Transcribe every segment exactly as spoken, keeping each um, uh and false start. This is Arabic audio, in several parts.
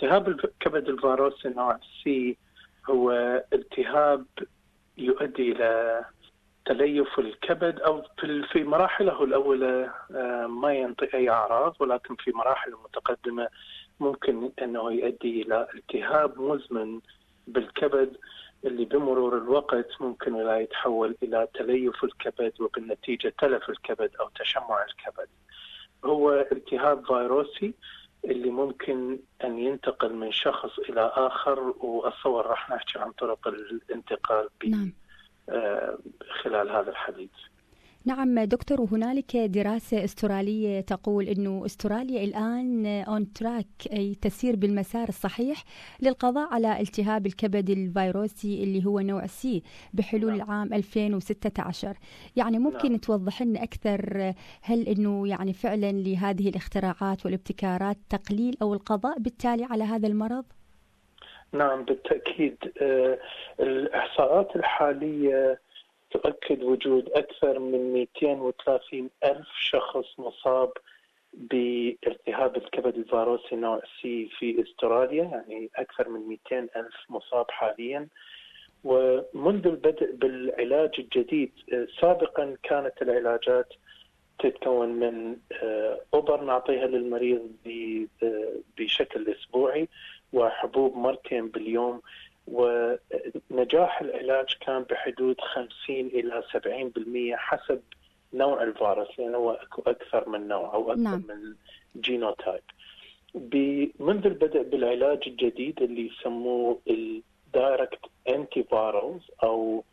التهاب الكبد الفيروسي نوع سي هو التهاب يؤدي إلى تليف الكبد، أو في مراحله الأولى ما ينطي أي أعراض، ولكن في مراحل متقدمة ممكن أنه يؤدي إلى التهاب مزمن بالكبد اللي بمرور الوقت ممكن لا يتحول إلى تليف الكبد وبالنتيجة تلف الكبد أو تشمع الكبد. هو التهاب فيروسي اللي ممكن أن ينتقل من شخص إلى آخر، وأتصور راح نحكي عن طرق الانتقال نعم. خلال هذا الحديث. نعم دكتور، وهنالك دراسة استرالية تقول أنه استراليا الآن اون تراك، أي تسير بالمسار الصحيح للقضاء على التهاب الكبد الفيروسي اللي هو نوع سي بحلول نعم. عام ألفين وستة عشر. يعني ممكن نعم. توضح لنا أكثر، هل أنه يعني فعلا لهذه الاختراعات والابتكارات تقليل أو القضاء بالتالي على هذا المرض؟ نعم بالتأكيد. آه الإحصاءات الحالية تؤكد وجود أكثر من مئتين وثلاثين ألف شخص مصاب بارتهاب الكبد الفيروسي نوع سي في استراليا، يعني أكثر من مئتين ألف مصاب حاليا. ومنذ البدء بالعلاج الجديد، سابقا كانت العلاجات تتكون من أوبر نعطيها للمريض بشكل أسبوعي وحبوب مرتين باليوم، ونجاح العلاج كان بحدود خمسين إلى سبعين بالمئة حسب نوع الفيروس، لأنه هو أكثر من نوع أو أكثر نعم. من جينوتايب. منذ البدء بالعلاج الجديد اللي يسموه الدايركت انتي فيروس أو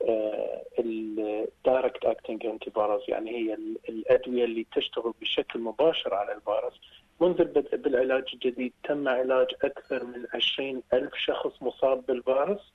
الدايركت اكتنج انتي فيروس، يعني هي الأدوية اللي تشتغل بشكل مباشر على الفيروس. منذ البدء بالعلاج الجديد تم علاج أكثر من عشرين ألف شخص مصاب بالفيروس،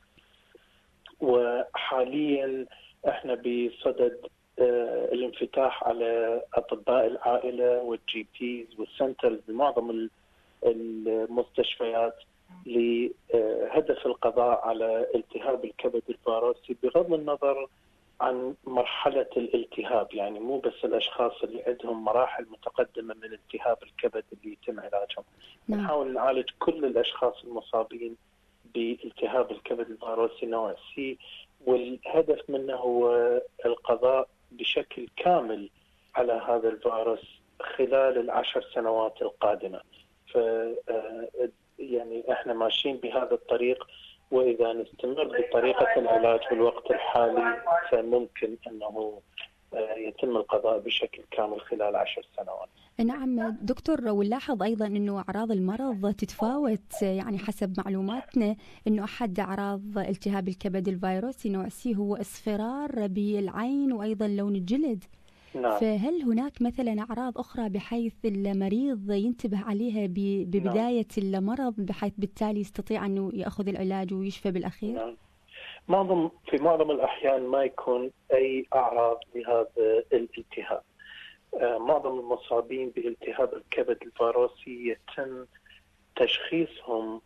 وحاليا احنا بصدد اه الانفتاح على أطباء العائلة والجي بيز والسنترز بمعظم المستشفيات لهدف القضاء على التهاب الكبد الفيروسي بغض النظر عن مرحلة الالتهاب. يعني مو بس الأشخاص اللي عندهم مراحل متقدمة من التهاب الكبد اللي يتم علاجهم، نعم. نحاول نعالج كل الأشخاص المصابين بالتهاب الكبد الفيروسي نوع سي، والهدف منه هو القضاء بشكل كامل على هذا الفيروس خلال العشر سنوات القادمة. ف يعني احنا ماشيين بهذا الطريق، وإذا نستمر بطريقة العلاج في الوقت الحالي فممكن أنه يتم القضاء بشكل كامل خلال عشر سنوات. نعم دكتور، ونلاحظ أيضا أنه أعراض المرض تتفاوت، يعني حسب معلوماتنا أنه أحد أعراض التهاب الكبد الفيروسي نوع سي هو اصفرار بالعين وأيضا لون الجلد. نعم. فهل هناك مثلا أعراض أخرى بحيث المريض ينتبه عليها ببداية نعم. المرض بحيث بالتالي يستطيع أنه يأخذ العلاج ويشفى بالأخير؟ نعم. معظم في معظم الأحيان ما يكون أي أعراض لهذا الالتهاب. آه معظم المصابين بالتهاب الكبد الفيروسي يتم تشخيصهم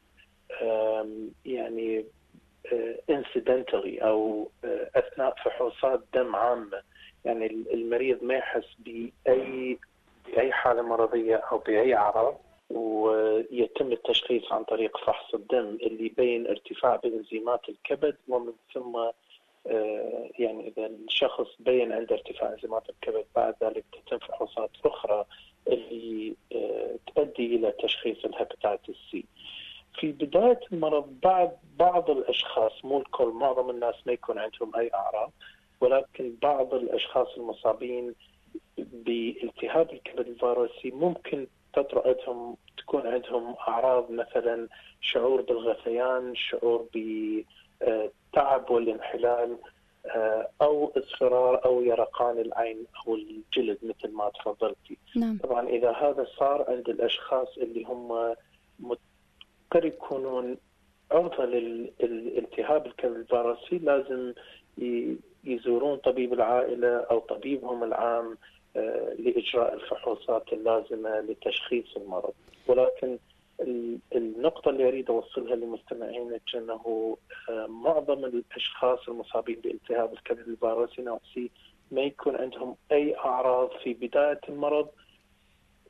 يعني incidentally أو أثناء فحوصات دم عامة. يعني المريض ما يحس بأي بأي حالة مرضية أو بأي أعراض، ويتم التشخيص عن طريق فحص الدم اللي يبين ارتفاع بإنزيمات الكبد، ومن ثم يعني إذا الشخص بين عنده ارتفاع إنزيمات الكبد بعد ذلك تتم فحوصات أخرى اللي تؤدي إلى تشخيص الهيباتيتس سي. في بداية المرض بعض بعض الأشخاص، مو الكل، معظم الناس ما يكون عندهم أي أعراض، ولكن بعض الأشخاص المصابين بالتهاب الكبد الفيروسي ممكن تطرأ عندهم تكون عندهم أعراض مثلا شعور بالغثيان، شعور بالتعب والانحلال، أو اصفرار أو يرقان العين أو الجلد مثل ما تفضلتي. نعم. طبعا إذا هذا صار عند الأشخاص اللي هم قد يكونون عرضة للالتهاب الكبد الفيروسي لازم يزورون طبيب العائلة أو طبيبهم العام لإجراء الفحوصات اللازمة لتشخيص المرض. ولكن النقطة اللي أريد أوصلها لمستمعينك أنه معظم الأشخاص المصابين بالتهاب الكبد الفيروسي نوع سي ما يكون عندهم أي أعراض في بداية المرض،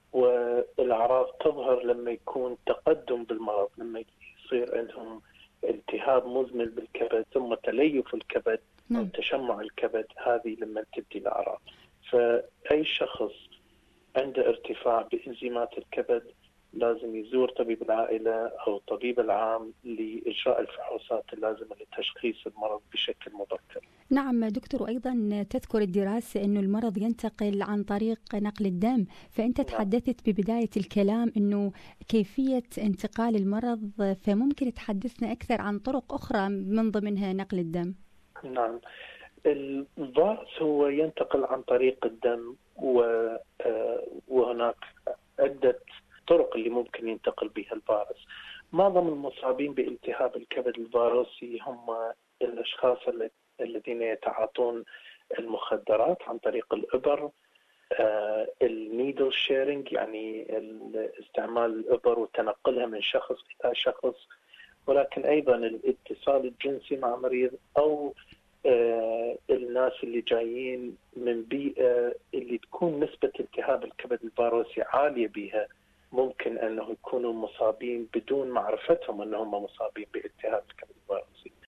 والأعراض تظهر لما يكون تقدم بالمرض، لما يصير عندهم التهاب مزمن بالكبد ثم تليف الكبد أو تشمع الكبد، هذه لما تبدي الأعراض. فأي شخص عنده ارتفاع بإنزيمات الكبد لازم يزور طبيب العائلة أو الطبيب العام لإجراء الفحوصات اللازمة لتشخيص المرض بشكل مبكر. نعم دكتور، وأيضا تذكر الدراسة أنه المرض ينتقل عن طريق نقل الدم، فأنت تحدثت ببداية الكلام أنه كيفية انتقال المرض، فممكن تحدثنا أكثر عن طرق أخرى من ضمنها نقل الدم؟ نعم، الفيروس هو ينتقل عن طريق الدم، وهناك عدة طرق اللي ممكن ينتقل بها الفيروس. معظم المصابين بالتهاب الكبد الفيروسي هم الأشخاص الذين يتعاطون المخدرات عن طريق الإبر، النيدل شيرنج يعني استعمال الإبر وتنقلها من شخص إلى شخص، ولكن أيضا الاتصال الجنسي مع مريض، أو الناس اللي جايين من بيئة اللي تكون نسبة التهاب الكبد الفيروسي عالية بها، ممكن أنه يكونوا مصابين بدون معرفتهم أنهم مصابين بالتهاب الكبد الفيروسي.